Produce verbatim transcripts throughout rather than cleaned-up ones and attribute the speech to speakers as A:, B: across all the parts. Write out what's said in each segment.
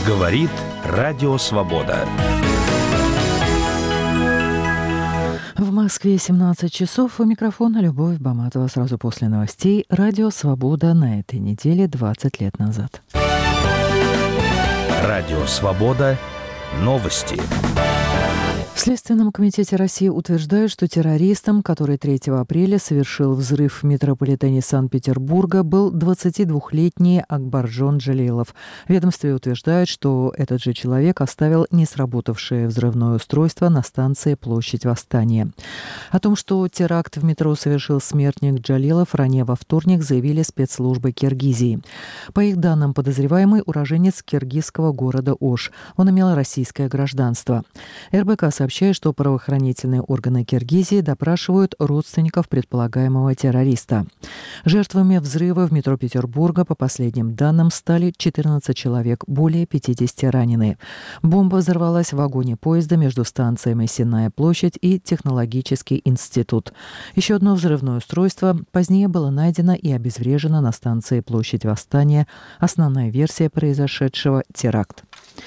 A: Говорит Радио Свобода.
B: В Москве семнадцать часов. У микрофона Любовь Баматова. Сразу после новостей Радио Свобода на этой неделе двадцать лет назад.
A: Радио Свобода. Новости.
B: В Следственном комитете России утверждают, что террористом, который третьего апреля совершил взрыв в метрополитене Санкт-Петербурга, был двадцатидвухлетний Акбаржон Джалилов. В ведомстве утверждают, что этот же человек оставил не сработавшее взрывное устройство на станции Площадь Восстания. О том, что теракт в метро совершил смертник Джалилов, ранее во вторник заявили спецслужбы Киргизии. По их данным, подозреваемый уроженец киргизского города Ош. Он имел российское гражданство. эр бэ ка сообщает, что правоохранительные органы Киргизии допрашивают родственников предполагаемого террориста. Жертвами взрыва в метро Петербурга, по последним данным, стали четырнадцать человек, более пятидесяти ранены. Бомба взорвалась в вагоне поезда между станциями Сенная площадь и Технологический институт. Еще одно взрывное устройство позднее было найдено и обезврежено на станции Площадь Восстания. Основная версия произошедшего – теракт.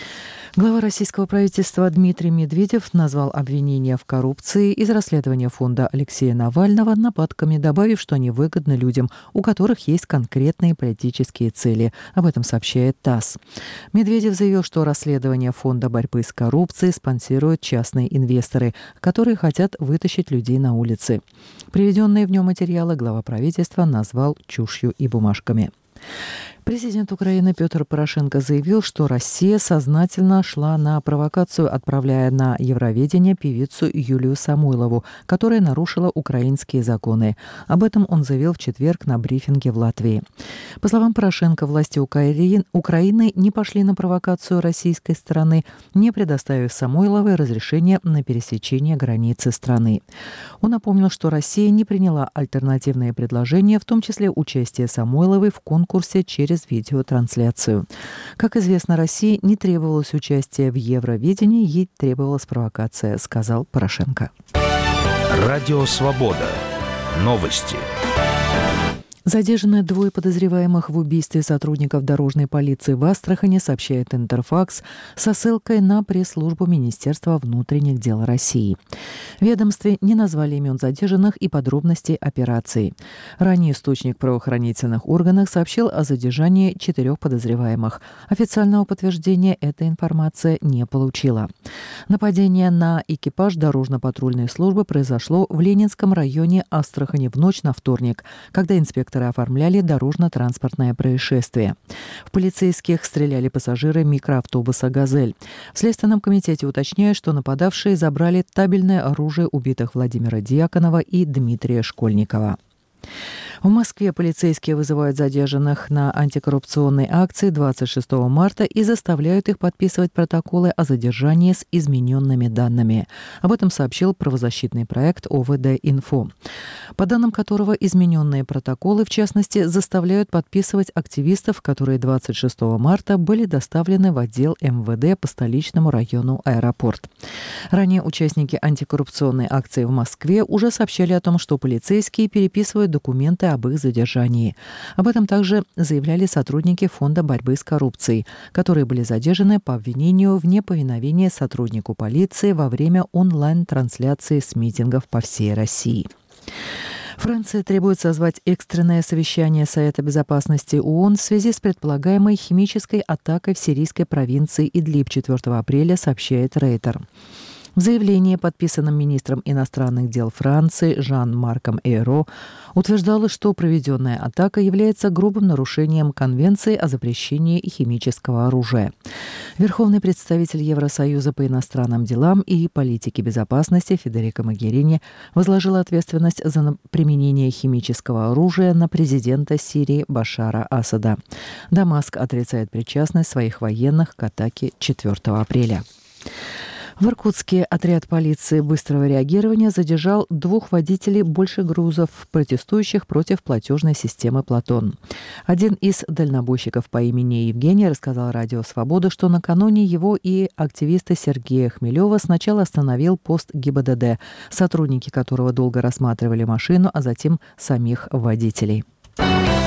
B: Глава российского правительства Дмитрий Медведев назвал обвинения в коррупции из расследования фонда Алексея Навального нападками, добавив, что они выгодны людям, у которых есть конкретные политические цели. Об этом сообщает ТАСС. Медведев заявил, что расследование фонда борьбы с коррупцией спонсируют частные инвесторы, которые хотят вытащить людей на улицы. Приведенные в нем материалы глава правительства назвал чушью и бумажками. Президент Украины Петр Порошенко заявил, что Россия сознательно шла на провокацию, отправляя на Евровидение певицу Юлию Самойлову, которая нарушила украинские законы. Об этом он заявил в четверг на брифинге в Латвии. По словам Порошенко, власти Украины не пошли на провокацию российской стороны, не предоставив Самойловой разрешение на пересечение границы страны. Он напомнил, что Россия не приняла альтернативные предложения, в том числе участие Самойловой в конкурсе через видеотрансляцию. Как известно, России не требовалось участие в Евровидении, ей требовалась провокация, сказал Порошенко.
A: Радио Свобода. Новости.
B: Задержаны двое подозреваемых в убийстве сотрудников дорожной полиции в Астрахани, сообщает Интерфакс, со ссылкой на пресс-службу Министерства внутренних дел России. В ведомстве не назвали имен задержанных и подробностей операции. Ранее источник правоохранительных органов сообщил о задержании четырех подозреваемых. Официального подтверждения эта информация не получила. Нападение на экипаж дорожно-патрульной службы произошло в Ленинском районе Астрахани в ночь на вторник, когда инспекторы оформляли дорожно-транспортное происшествие. В полицейских стреляли пассажиры микроавтобуса «Газель». В Следственном комитете уточняют, что нападавшие забрали табельное оружие убитых Владимира Дьяконова и Дмитрия Школьникова. В Москве полицейские вызывают задержанных на антикоррупционной акции двадцать шестого марта и заставляют их подписывать протоколы о задержании с измененными данными. Об этом сообщил правозащитный проект о вэ дэ-Инфо, по данным которого измененные протоколы, в частности, заставляют подписывать активистов, которые двадцать шестого марта были доставлены в отдел эм вэ дэ по столичному району Аэропорт. Ранее участники антикоррупционной акции в Москве уже сообщали о том, что полицейские переписывают документы об их задержании. Об этом также заявляли сотрудники Фонда борьбы с коррупцией, которые были задержаны по обвинению в неповиновении сотруднику полиции во время онлайн-трансляции с митингов по всей России. Франция требует созвать экстренное совещание Совета безопасности ООН в связи с предполагаемой химической атакой в сирийской провинции Идлиб четвёртого апреля, сообщает Рейтер. В заявлении, подписанном министром иностранных дел Франции Жан-Марком Эйро, утверждалось, что проведенная атака является грубым нарушением Конвенции о запрещении химического оружия. Верховный представитель Евросоюза по иностранным делам и политике безопасности Федерико Могерини возложил ответственность за применение химического оружия на президента Сирии Башара Асада. Дамаск отрицает причастность своих военных к атаке четвёртого апреля. В Иркутске отряд полиции быстрого реагирования задержал двух водителей больших грузов, протестующих против платежной системы «Платон». Один из дальнобойщиков по имени Евгений рассказал Радио Свобода, что накануне его и активиста Сергея Хмелева сначала остановил пост гэ и бэ дэ дэ, сотрудники которого долго рассматривали машину, а затем самих водителей.